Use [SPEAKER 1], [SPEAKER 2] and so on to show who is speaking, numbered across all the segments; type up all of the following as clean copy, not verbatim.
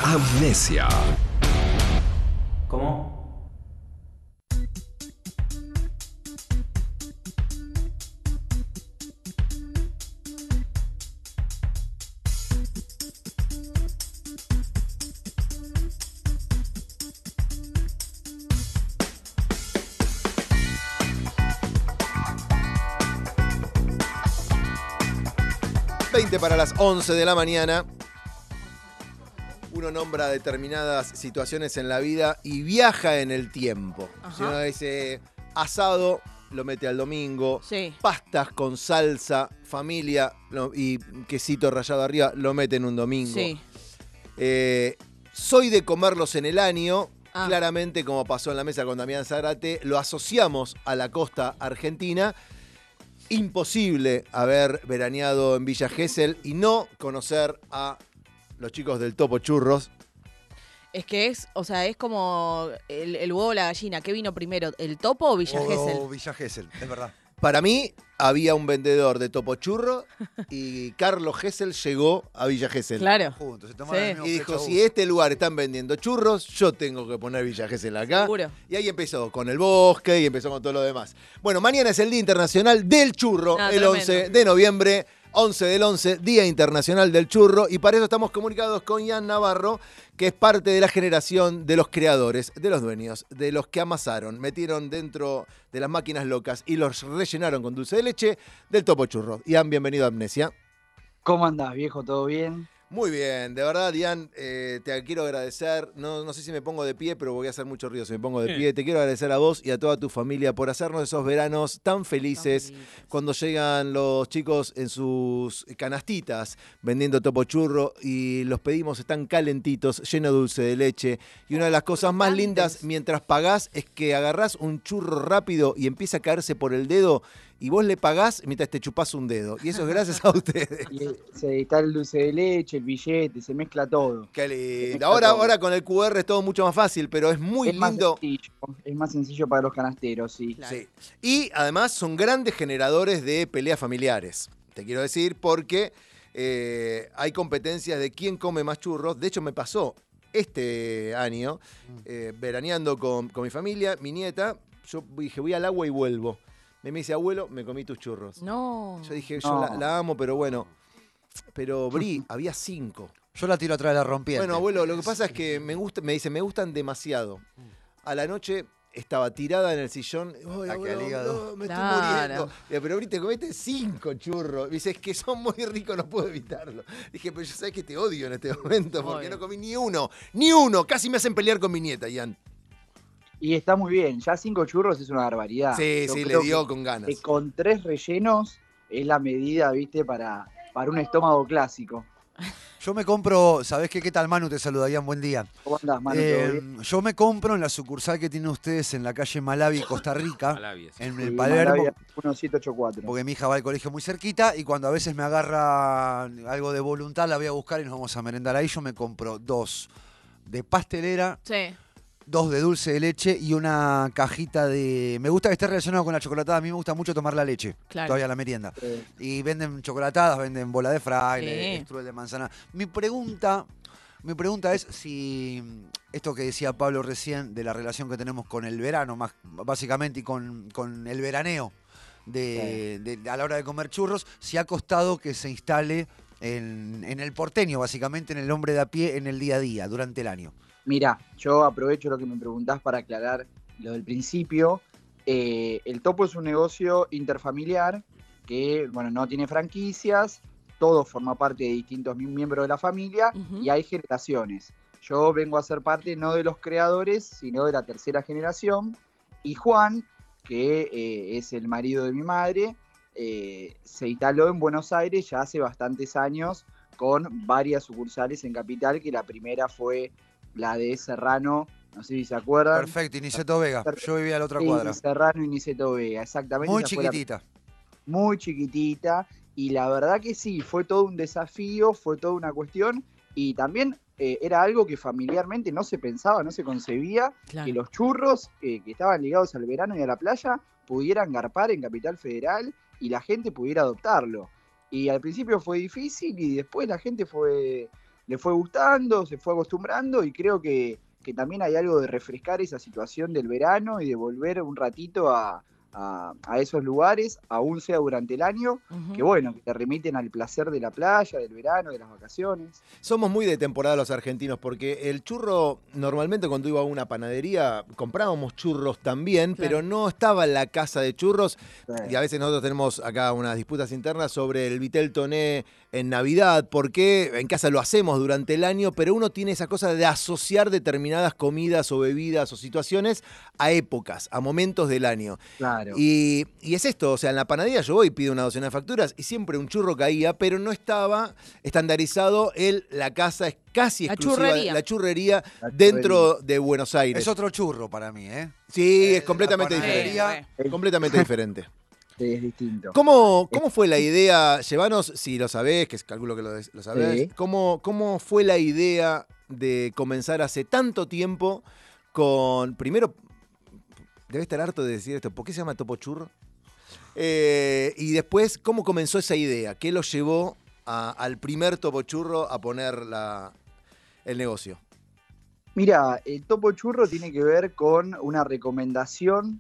[SPEAKER 1] Amnesia.
[SPEAKER 2] ¿Cómo?
[SPEAKER 3] Para las 11 de la mañana, uno nombra determinadas situaciones en la vida y viaja en el tiempo.
[SPEAKER 4] Ajá.
[SPEAKER 3] Si uno dice asado, lo mete al domingo,
[SPEAKER 4] Sí.
[SPEAKER 3] pastas con salsa, familia y quesito rallado arriba, lo mete en un domingo.
[SPEAKER 4] Sí.
[SPEAKER 3] Soy de comerlos en el año.
[SPEAKER 4] Ah.
[SPEAKER 3] Claramente, como pasó en la mesa con Damián Zárate, lo asociamos a la costa argentina. Imposible haber veraneado en Villa Gesell y no conocer a los chicos del Topo Churros.
[SPEAKER 4] Es que es como el huevo o la gallina. ¿Qué vino primero, el Topo o Villa Gesell?
[SPEAKER 5] Villa Gesell, es verdad.
[SPEAKER 3] Para mí, había un vendedor de Topo Churro y Carlos Gesell llegó a Villa Gesell.
[SPEAKER 4] Claro.
[SPEAKER 5] Juntos, se tomaron
[SPEAKER 4] Sí.
[SPEAKER 5] el mismo
[SPEAKER 3] Y dijo,
[SPEAKER 5] flecha
[SPEAKER 3] si
[SPEAKER 5] bus.
[SPEAKER 3] este lugar están vendiendo churros, yo tengo que poner Villa Gesell acá.
[SPEAKER 4] Seguro.
[SPEAKER 3] Y ahí empezó con el bosque y empezó con todo lo demás. Bueno, mañana es el Día Internacional del Churro,
[SPEAKER 4] Ah,
[SPEAKER 3] el
[SPEAKER 4] tremendo.
[SPEAKER 3] 11 de noviembre. 11 del 11, Día Internacional del Churro, y para eso estamos comunicados con Ian Navarro, que es parte de la generación de los creadores, de los dueños, de los que amasaron, metieron dentro de las máquinas locas y los rellenaron con dulce de leche del Topo Churro. Ian, bienvenido a Amnesia.
[SPEAKER 6] ¿Cómo andás, viejo? ¿Todo bien?
[SPEAKER 3] Muy bien, de verdad, Ian, te quiero agradecer. No sé si me pongo de pie, pero voy a hacer mucho ruido si me pongo de pie. Te quiero agradecer a vos y a toda tu familia por hacernos esos veranos tan felices. Cuando llegan los chicos en sus canastitas vendiendo Topo Churro y los pedimos, están calentitos, llenos de dulce de leche. Y una de las cosas más lindas mientras pagás es que agarrás un churro rápido y empieza a caerse por el dedo y vos le pagás mientras te chupás un dedo. Y eso es gracias a ustedes.
[SPEAKER 6] Y está el dulce de leche, el billete, se mezcla todo.
[SPEAKER 3] Qué
[SPEAKER 6] Se
[SPEAKER 3] lindo.
[SPEAKER 6] mezcla
[SPEAKER 3] Ahora,
[SPEAKER 6] todo.
[SPEAKER 3] ahora con el QR es todo mucho más fácil, pero es muy
[SPEAKER 6] Es más
[SPEAKER 3] lindo.
[SPEAKER 6] sencillo, es más sencillo para los canasteros, sí.
[SPEAKER 4] Claro.
[SPEAKER 3] Sí. Y además son grandes generadores de peleas familiares. Te quiero decir porque hay competencias de quién come más churros. De hecho, me pasó este año, veraneando con mi familia, mi nieta. Yo dije, voy al agua y vuelvo. Me dice, abuelo, me comí tus churros.
[SPEAKER 4] No.
[SPEAKER 3] Yo dije,
[SPEAKER 6] No.
[SPEAKER 3] yo la amo, pero bueno. Pero, Bri, había 5.
[SPEAKER 5] Yo la tiro atrás de la rompiente.
[SPEAKER 3] Bueno, abuelo, lo que pasa es que me dice, me gustan demasiado. A la noche estaba tirada en el sillón. Ay,
[SPEAKER 5] Ataque al hígado.
[SPEAKER 3] no, me
[SPEAKER 4] Claro.
[SPEAKER 3] estoy muriendo. Digo, pero ahorita comete 5 churros. Me dice, es que son muy ricos, no puedo evitarlo. Dije, pero yo sabes que te odio en este momento porque
[SPEAKER 4] Obvio.
[SPEAKER 3] no comí ni uno. Ni uno. Casi me hacen pelear con mi nieta, Ian.
[SPEAKER 6] Y está muy bien, ya 5 churros es una barbaridad.
[SPEAKER 3] Sí,
[SPEAKER 6] Yo
[SPEAKER 3] sí, le
[SPEAKER 6] creo
[SPEAKER 3] dio
[SPEAKER 6] que-
[SPEAKER 3] con ganas.
[SPEAKER 6] que con 3 rellenos es la medida, viste, para un estómago clásico.
[SPEAKER 5] Yo me compro, ¿sabés qué? ¿Qué tal, Manu? Te saludarían, buen día.
[SPEAKER 6] ¿Cómo andás, Manu? ¿Todo bien?
[SPEAKER 5] Yo me compro en la sucursal que tienen ustedes en la calle Malavi, Costa Rica,
[SPEAKER 2] Malavia, sí.
[SPEAKER 5] en
[SPEAKER 6] Sí,
[SPEAKER 5] el Palermo,
[SPEAKER 6] Malavia 1784.
[SPEAKER 5] porque mi hija va al colegio muy cerquita y cuando a veces me agarra algo de voluntad la voy a buscar y nos vamos a merendar ahí. Yo me compro 2 de pastelera,
[SPEAKER 4] Sí.
[SPEAKER 5] 2 de dulce de leche y una cajita de... Me gusta que esté relacionado con la chocolatada. A mí me gusta mucho tomar la leche,
[SPEAKER 4] Claro.
[SPEAKER 5] todavía la merienda.
[SPEAKER 6] Eh,
[SPEAKER 5] Y venden chocolatadas, venden bola de fraile,
[SPEAKER 4] Sí.
[SPEAKER 5] strudel de manzana. Mi pregunta es si esto que decía Pablo recién de la relación que tenemos con el verano, más básicamente, y con el veraneo a la hora de comer churros, si ha costado que se instale en el porteño, básicamente en el hombre de a pie, en el día a día, durante el año.
[SPEAKER 6] Mirá, yo aprovecho lo que me preguntás para aclarar lo del principio. El Topo es un negocio interfamiliar que, bueno, no tiene franquicias, todo forma parte de distintos miembros de la familia
[SPEAKER 4] Ujú.
[SPEAKER 6] y hay generaciones. Yo vengo a ser parte no de los creadores, sino de la tercera generación. Y Juan, que es el marido de mi madre, se instaló en Buenos Aires ya hace bastantes años con varias sucursales en Capital, que la primera fue la de Serrano, no sé si se acuerdan.
[SPEAKER 5] Perfecto, y Niceto Vega. Yo vivía a la otra
[SPEAKER 6] Sí,
[SPEAKER 5] cuadra.
[SPEAKER 6] Serrano y Niceto Vega, exactamente.
[SPEAKER 5] Muy
[SPEAKER 6] esa fue la
[SPEAKER 5] chiquitita.
[SPEAKER 6] muy chiquitita, y la verdad que sí, fue todo un desafío, fue toda una cuestión, y también era algo que familiarmente no se pensaba, no se concebía,
[SPEAKER 4] Claro.
[SPEAKER 6] que los churros que estaban ligados al verano y a la playa pudieran garpar en Capital Federal y la gente pudiera adoptarlo. Y al principio fue difícil y después la gente fue le fue gustando, se fue acostumbrando y creo que también hay algo de refrescar esa situación del verano y de volver un ratito a esos lugares, aún sea durante el año, que bueno, que te remiten al placer de la playa, del verano, de las vacaciones.
[SPEAKER 3] Somos muy de temporada los argentinos, porque el churro, normalmente cuando iba a una panadería, comprábamos churros también,
[SPEAKER 4] Claro.
[SPEAKER 3] pero no estaba en la casa de churros.
[SPEAKER 6] Sí.
[SPEAKER 3] Y a veces nosotros tenemos acá unas disputas internas sobre el vitel toné en Navidad, porque en casa lo hacemos durante el año, pero uno tiene esa cosa de asociar determinadas comidas o bebidas o situaciones a épocas, a momentos del año.
[SPEAKER 6] Claro.
[SPEAKER 3] Y es esto, o sea, en la panadería yo voy y pido una docena de facturas y siempre un churro caía, pero no estaba estandarizado la casa es casi
[SPEAKER 4] La
[SPEAKER 3] exclusiva,
[SPEAKER 4] churrería.
[SPEAKER 3] la churrería
[SPEAKER 6] La
[SPEAKER 3] dentro de Buenos Aires.
[SPEAKER 5] Es otro churro para mí, ¿eh?
[SPEAKER 3] Sí, es
[SPEAKER 5] la
[SPEAKER 3] completamente
[SPEAKER 5] panadería.
[SPEAKER 3] diferente. Completamente diferente.
[SPEAKER 6] Sí, es distinto.
[SPEAKER 3] ¿Cómo fue la idea? Llevanos, si lo sabés, que calculo que lo sabés,
[SPEAKER 6] Sí.
[SPEAKER 3] ¿cómo fue la idea de comenzar hace tanto tiempo con, primero, debe estar harto de decir esto, ¿por qué se llama Topo Churro? Y después, ¿cómo comenzó esa idea? ¿Qué lo llevó al primer Topo Churro a poner el negocio?
[SPEAKER 6] Mira, el Topo Churro tiene que ver con una recomendación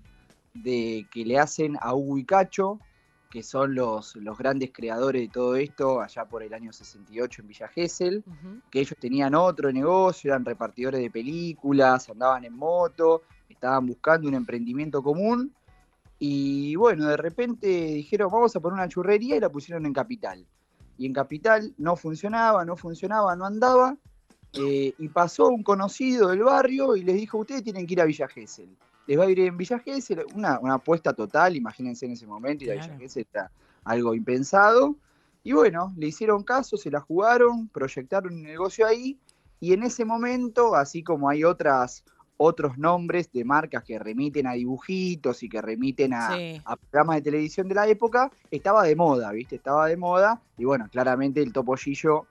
[SPEAKER 6] que le hacen a Hugo y Cacho, que son los grandes creadores de todo esto, allá por el año 68 en Villa Gesell, que ellos tenían otro negocio, eran repartidores de películas, andaban en moto, estaban buscando un emprendimiento común, y bueno, de repente dijeron, vamos a poner una churrería, y la pusieron en Capital. Y en Capital no funcionaba, no andaba, y pasó un conocido del barrio y les dijo, ustedes tienen que ir a Villa Gesell. Les va a ir en Villa Gesell, una apuesta total, imagínense en ese momento, ir a Villa Gesell era algo impensado. Y bueno, le hicieron caso, se la jugaron, proyectaron un negocio ahí, y en ese momento, así como hay otros nombres de marcas que remiten a dibujitos y que remiten a programas de televisión de la época, estaba de moda, ¿viste? Estaba de moda, y bueno, claramente el Topollillo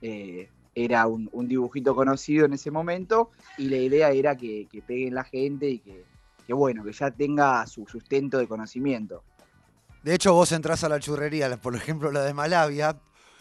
[SPEAKER 6] era un dibujito conocido en ese momento, y la idea era que peguen la gente y que bueno, que ya tenga su sustento de conocimiento.
[SPEAKER 5] De hecho, vos entrás a la churrería, por ejemplo la de Malavia,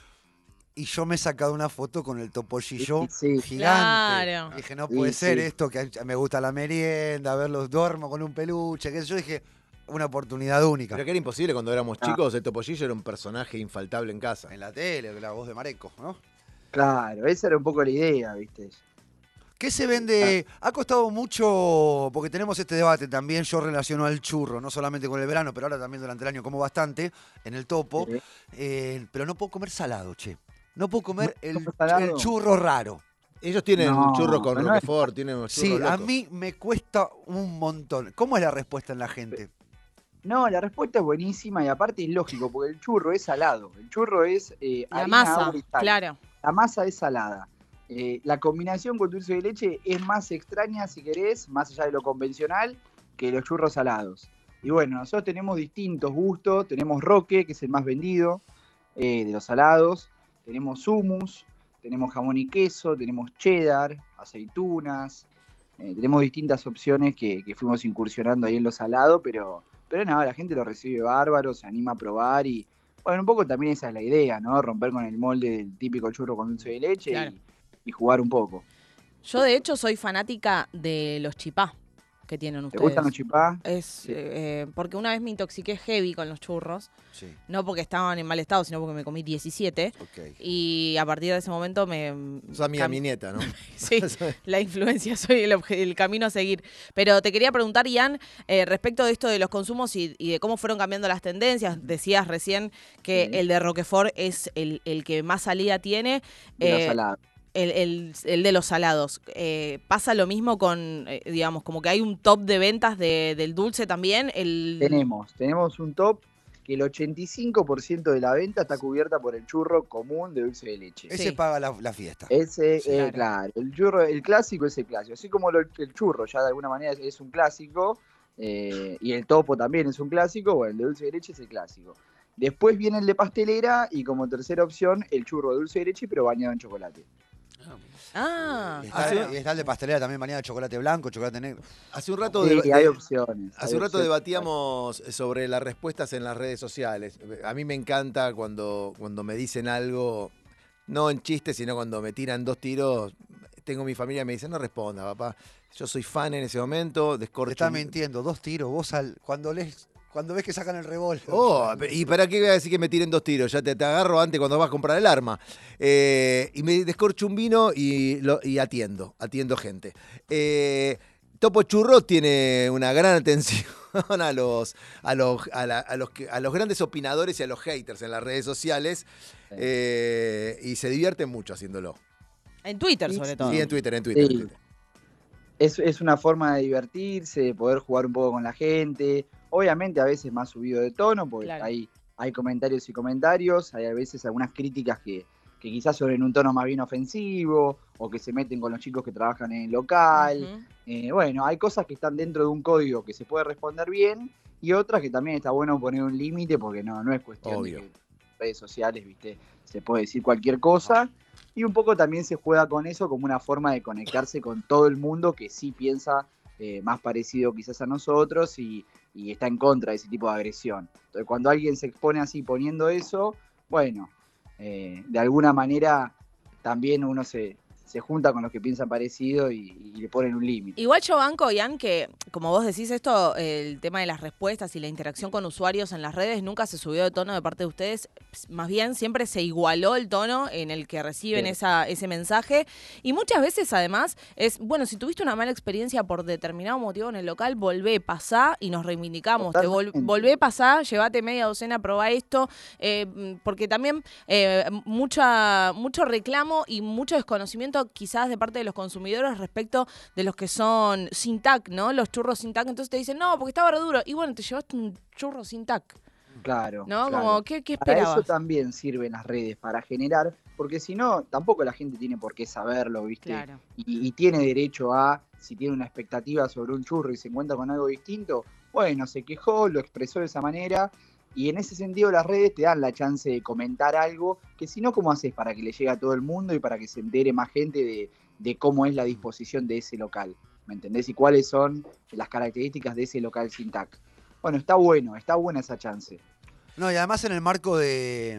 [SPEAKER 5] y yo me he sacado una foto con el Topollillo
[SPEAKER 6] Sí.
[SPEAKER 5] gigante.
[SPEAKER 4] Claro.
[SPEAKER 5] Y dije, no
[SPEAKER 6] Sí,
[SPEAKER 5] puede ser
[SPEAKER 6] sí.
[SPEAKER 5] esto, que me gusta la merienda, verlos duermo con un peluche, qué sé yo. Dije, una oportunidad única.
[SPEAKER 3] Pero que era imposible cuando éramos chicos, el Topollillo era un personaje infaltable en casa.
[SPEAKER 5] En la tele, la voz de Mareco, ¿no?
[SPEAKER 6] Claro, esa era un poco la idea, ¿viste?
[SPEAKER 5] ¿Qué se vende? Ha costado mucho, porque tenemos este debate también, yo relaciono al churro, no solamente con el verano, pero ahora también durante el año como bastante, en el Topo, pero no puedo comer salado, che. No puedo comer el churro raro.
[SPEAKER 3] Ellos tienen churros con
[SPEAKER 6] no es-
[SPEAKER 3] Roquefort, tienen unos churros
[SPEAKER 5] Sí, a
[SPEAKER 3] locos.
[SPEAKER 5] mí me cuesta un montón. ¿Cómo es la respuesta en la gente?
[SPEAKER 6] No, la respuesta es buenísima y aparte es lógico, porque el churro es salado. El churro es
[SPEAKER 4] La
[SPEAKER 6] harina,
[SPEAKER 4] masa,
[SPEAKER 6] agua y sal.
[SPEAKER 4] claro.
[SPEAKER 6] La masa es salada. La combinación con dulce de leche es más extraña, si querés, más allá de lo convencional, que los churros salados. Y bueno, nosotros tenemos distintos gustos. Tenemos Roque, que es el más vendido de los salados. Tenemos hummus, tenemos jamón y queso, tenemos cheddar, aceitunas. Tenemos distintas opciones que fuimos incursionando ahí en lo salado, pero nada, la gente lo recibe bárbaro, se anima a probar y bueno, un poco también esa es la idea, ¿no? Romper con el molde del típico churro con dulce de leche
[SPEAKER 4] Claro.
[SPEAKER 6] y jugar un poco.
[SPEAKER 4] Yo, de hecho, soy fanática de los chipá que tienen
[SPEAKER 6] ¿Te
[SPEAKER 4] ustedes.
[SPEAKER 6] gustan los chipá?
[SPEAKER 4] Sí. Porque una vez me intoxiqué heavy con los churros.
[SPEAKER 5] Sí,
[SPEAKER 4] No porque estaban en mal estado, sino porque me comí 17.
[SPEAKER 5] ok.
[SPEAKER 4] Y a partir de ese momento me...
[SPEAKER 3] Sos amiga de mi nieta, ¿no?
[SPEAKER 4] Sí, la influencia, soy el camino a seguir. Pero te quería preguntar, Ian, respecto de esto de los consumos y de cómo fueron cambiando las tendencias. Decías recién que
[SPEAKER 6] Sí.
[SPEAKER 4] el de Roquefort es el que más salida tiene.
[SPEAKER 6] De los salados.
[SPEAKER 4] El de los salados. ¿Pasa lo mismo con, digamos, como que hay un top de ventas del dulce también?
[SPEAKER 6] Tenemos un top que el 85% de la venta está cubierta por el churro común de dulce de leche.
[SPEAKER 5] Ese
[SPEAKER 4] Sí.
[SPEAKER 5] paga la fiesta.
[SPEAKER 6] Ese,
[SPEAKER 4] Sí,
[SPEAKER 6] claro, el churro, el clásico es el clásico. Así como el churro ya de alguna manera es un clásico, y el topo también es un clásico, bueno, el de dulce de leche es el clásico. Después viene el de pastelera y como tercera opción el churro de dulce de leche pero bañado en chocolate.
[SPEAKER 4] Ah,
[SPEAKER 5] Y está el de pastelera también bañado de chocolate blanco, chocolate negro.
[SPEAKER 3] Hace un rato,
[SPEAKER 6] Sí, hay opciones.
[SPEAKER 3] hace
[SPEAKER 6] hay
[SPEAKER 3] un rato
[SPEAKER 6] opciones.
[SPEAKER 3] debatíamos sobre las respuestas en las redes sociales. A mí me encanta cuando me dicen algo no en chistes, sino cuando me tiran 2 tiros, tengo mi familia que me dice, no responda, papá. Yo soy fan en ese momento,
[SPEAKER 5] Te
[SPEAKER 3] descorcho.
[SPEAKER 5] estás mintiendo, 2 tiros. Vos cuando ves que sacan el revólver.
[SPEAKER 3] ¿Y para qué voy a decir que me tiren 2 tiros? Ya te agarro antes cuando vas a comprar el arma. Y me descorcho un vino y atiendo gente. Topo Churro tiene una gran atención a los grandes opinadores y a los haters en las redes sociales. Y se divierten mucho haciéndolo.
[SPEAKER 4] En Twitter, sobre todo.
[SPEAKER 3] Sí, en Twitter.
[SPEAKER 6] Sí. Es una forma de divertirse, de poder jugar un poco con la gente. Obviamente a veces más subido de tono, porque
[SPEAKER 4] Claro.
[SPEAKER 6] hay comentarios y comentarios. Hay a veces algunas críticas que quizás son en un tono más bien ofensivo, o que se meten con los chicos que trabajan en el local. Bueno, hay cosas que están dentro de un código que se puede responder bien, y otras que también está bueno poner un límite, porque no es cuestión
[SPEAKER 3] Obvio.
[SPEAKER 6] de que en redes sociales, viste, se puede decir cualquier cosa. Y un poco también se juega con eso como una forma de conectarse con todo el mundo que sí piensa más parecido quizás a nosotros y está en contra de ese tipo de agresión. Entonces, cuando alguien se expone así poniendo eso, bueno, de alguna manera también uno se junta con los que piensan parecido y le ponen un límite.
[SPEAKER 4] Igual yo banco, Ian, que como vos decís esto, el tema de las respuestas y la interacción con usuarios en las redes nunca se subió de tono de parte de ustedes. Más bien siempre se igualó el tono en el que reciben ese mensaje. Y muchas veces además es, bueno, si tuviste una mala experiencia por determinado motivo en el local, volvé, pasá y nos reivindicamos. Volvé, pasá, llévate media docena, probá esto. Porque también mucho reclamo y mucho desconocimiento quizás de parte de los consumidores respecto de los que son sin tac, ¿no? Los churros sin tac. Entonces te dicen, no, porque estaba re duro. Y bueno, te llevaste un churro sin tac.
[SPEAKER 6] Claro.
[SPEAKER 4] ¿No?
[SPEAKER 6] Claro.
[SPEAKER 4] Como, ¿qué
[SPEAKER 6] para
[SPEAKER 4] esperabas?
[SPEAKER 6] eso también sirven las redes, para generar, porque si no, tampoco la gente tiene por qué saberlo, ¿viste?
[SPEAKER 4] Claro.
[SPEAKER 6] Y tiene derecho a, si tiene una expectativa sobre un churro y se encuentra con algo distinto, bueno, se quejó, lo expresó de esa manera. Y en ese sentido las redes te dan la chance de comentar algo que si no, ¿cómo haces para que le llegue a todo el mundo y para que se entere más gente de cómo es la disposición de ese local? ¿Me entendés? Y cuáles son las características de ese local sin tac. Bueno, está buena esa chance.
[SPEAKER 5] No, y además en el marco de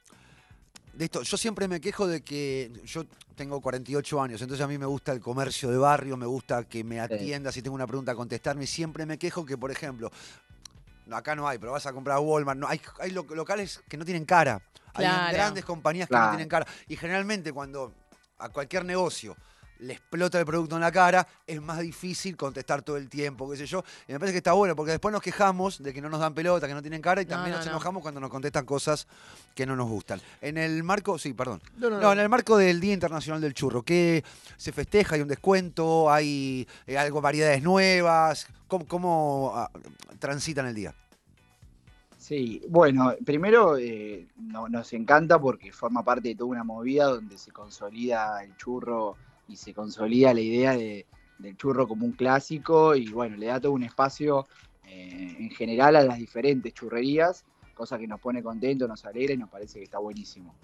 [SPEAKER 5] esto, yo siempre me quejo de que yo tengo 48 años, entonces a mí me gusta el comercio de barrio, me gusta que me atienda, si tengo una pregunta, contestarme, y siempre me quejo que, por ejemplo, acá no hay, pero vas a comprar a Walmart, no, hay locales que no tienen cara.
[SPEAKER 4] Claro.
[SPEAKER 5] Hay grandes compañías que no tienen cara. Y generalmente cuando a cualquier negocio le explota el producto en la cara, es más difícil contestar todo el tiempo, qué sé yo. Y me parece que está bueno, porque después nos quejamos de que no nos dan pelota, que no tienen cara, y también nos enojamos cuando nos contestan cosas que no nos gustan. En el marco, sí, perdón. No, en el marco del Día Internacional del Churro, ¿qué se festeja? ¿Hay un descuento? ¿Hay algo, variedades nuevas? ¿Cómo transitan el día?
[SPEAKER 6] Sí, bueno, primero nos encanta porque forma parte de toda una movida donde se consolida el churro y se consolida la idea del churro como un clásico y bueno, le da todo un espacio en general a las diferentes churrerías, cosa que nos pone contentos, nos alegra y nos parece que está buenísimo.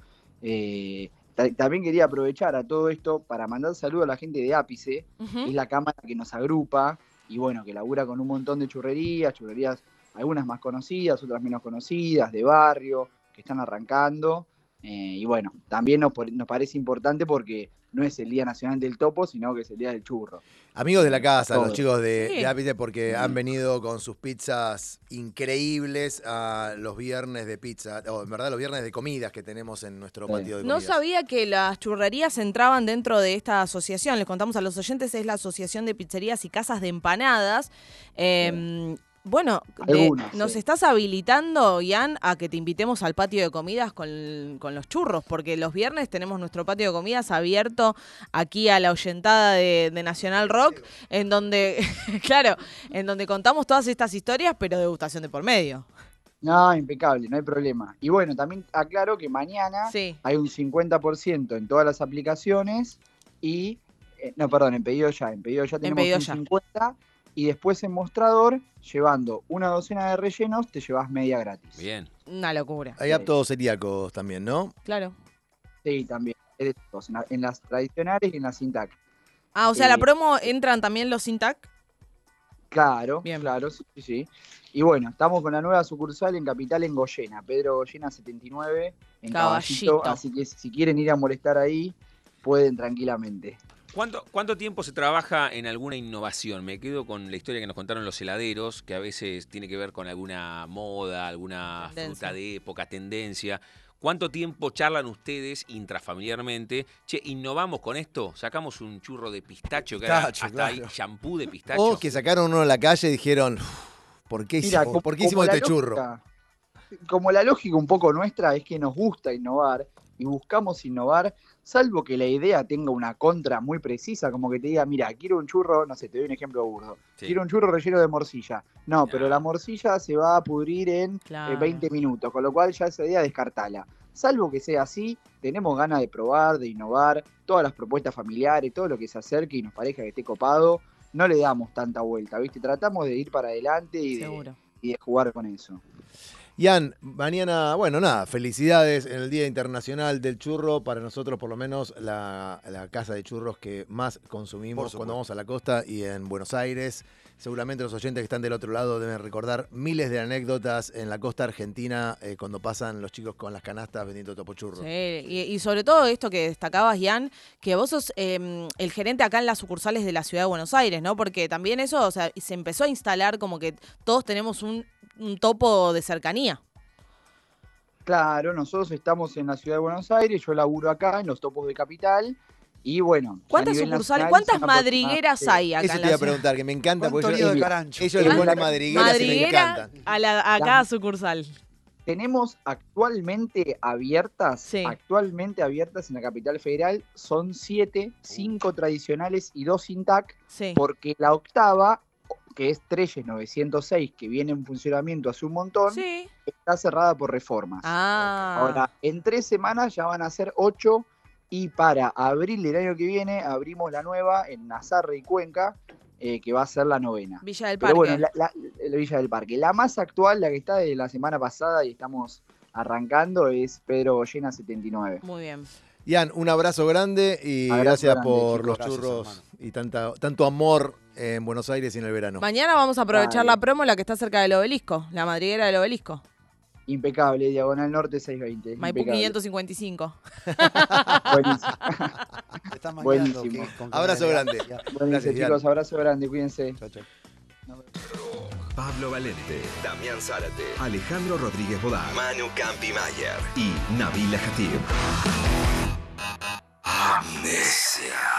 [SPEAKER 6] También quería aprovechar a todo esto para mandar saludos a la gente de Ápice, que es la cámara que nos agrupa y bueno, que labura con un montón de churrerías, algunas más conocidas, otras menos conocidas, de barrio, que están arrancando. Y bueno, también nos parece importante porque no es el Día Nacional del Topo, sino que es el Día del Churro.
[SPEAKER 3] Amigos de la casa,
[SPEAKER 6] Todo.
[SPEAKER 3] los chicos de
[SPEAKER 4] Sí.
[SPEAKER 3] Ápice, porque han venido con sus pizzas increíbles a los viernes de pizza, o en verdad los viernes de comidas que tenemos en nuestro patio de
[SPEAKER 4] No
[SPEAKER 3] comidas.
[SPEAKER 4] sabía que las churrerías entraban dentro de esta asociación. Les contamos a los oyentes, es la Asociación de Pizzerías y Casas de Empanadas. Bueno, nos estás habilitando, Ian, a que te invitemos al patio de comidas con los churros, porque los viernes tenemos nuestro patio de comidas abierto aquí a la oyentada de Nacional Rock, en donde, claro, en donde contamos todas estas historias, pero degustación de por medio.
[SPEAKER 6] No, impecable, no hay problema. Y bueno, también aclaro que mañana hay un 50% en todas las aplicaciones y, en Pedido Ya. En Pedido Ya tenemos un 50%. Y después en Mostrador, llevando una docena de rellenos, te llevas media gratis.
[SPEAKER 5] Bien.
[SPEAKER 4] Una locura.
[SPEAKER 3] Hay aptos celíacos también, ¿no?
[SPEAKER 4] Claro.
[SPEAKER 6] Sí, también. En las tradicionales y en las sin tac.
[SPEAKER 4] Ah, o sea, la promo entran también los sin tac.
[SPEAKER 6] Claro,
[SPEAKER 4] Bien.
[SPEAKER 6] claro, sí. Y bueno, estamos con la nueva sucursal en Capital, en Goyena, Pedro Goyena 79, en Caballito. Así que si quieren ir a molestar ahí, pueden tranquilamente.
[SPEAKER 1] ¿Cuánto tiempo se trabaja en alguna innovación? Me quedo con la historia que nos contaron los heladeros, que a veces tiene que ver con alguna moda, alguna fruta de época, tendencia. ¿Cuánto tiempo charlan ustedes intrafamiliarmente? Che, innovamos con esto, sacamos un churro de pistacho, que era hasta hay shampoo de pistacho.
[SPEAKER 3] O que sacaron uno a la calle y dijeron, ¿por qué hicimos este churro?
[SPEAKER 6] Como la lógica un poco nuestra es que nos gusta innovar y buscamos innovar, salvo que la idea tenga una contra muy precisa, como que te diga, mira, quiero un churro, no sé, te doy un ejemplo burdo, quiero un churro relleno de morcilla. No, pero la morcilla se va a pudrir en 20 minutos, con lo cual ya esa idea descartala. Salvo que sea así, tenemos ganas de probar, de innovar, todas las propuestas familiares, todo lo que se acerque y nos parezca que esté copado, no le damos tanta vuelta, ¿viste? Tratamos de ir para adelante y de jugar con eso.
[SPEAKER 3] Ian, mañana, bueno, nada, felicidades en el Día Internacional del Churro. Para nosotros, por lo menos, la casa de churros que más consumimos cuando vamos a la costa y en Buenos Aires. Seguramente los oyentes que están del otro lado deben recordar miles de anécdotas en la costa argentina cuando pasan los chicos con las canastas vendiendo topochurros.
[SPEAKER 4] Sí, y sobre todo esto que destacabas, Ian, que vos sos el gerente acá en las sucursales de la Ciudad de Buenos Aires, ¿no? Porque también eso, o sea, se empezó a instalar como que todos tenemos un topo de cercanía.
[SPEAKER 6] Claro, nosotros estamos en la Ciudad de Buenos Aires, yo laburo acá en los topos de Capital y bueno.
[SPEAKER 4] ¿Cuántas sucursales, cuántas madrigueras hay acá?
[SPEAKER 3] Eso te iba a preguntar, que me encanta, porque ellos le ponen madrigueras y me encantan.
[SPEAKER 4] A cada sucursal.
[SPEAKER 6] Tenemos actualmente abiertas en la Capital Federal, son 7, 5 tradicionales y 2 sin TAC, porque la octava, que es Treyes 906, que viene en funcionamiento hace un montón, está cerrada por reformas. Ahora, en 3 semanas ya van a ser 8, y para abril del año que viene abrimos la nueva en Nazarre y Cuenca, que va a ser la 9ª.
[SPEAKER 4] Villa del Parque.
[SPEAKER 6] Pero bueno, la Villa del Parque. La más actual, la que está de la semana pasada y estamos arrancando, es Pedro Goyena 79.
[SPEAKER 4] Muy bien.
[SPEAKER 3] Ian, un abrazo grande y gracias por los churros y tanto amor en Buenos Aires y en el verano.
[SPEAKER 4] Mañana vamos a aprovechar la promo, la que está cerca del obelisco, la madriguera del obelisco.
[SPEAKER 6] Impecable, Diagonal Norte 620.
[SPEAKER 4] Maipú 555.
[SPEAKER 6] Buenísimo.
[SPEAKER 5] Buenísimo.
[SPEAKER 3] Abrazo grande.
[SPEAKER 6] Gracias, chicos, abrazo grande, cuídense.
[SPEAKER 5] Chau, chau.
[SPEAKER 2] Pablo Valente, Damián Zárate, Alejandro Rodríguez Bodar, Manu Campi Mayer y Nabila Jatib. Amnesia.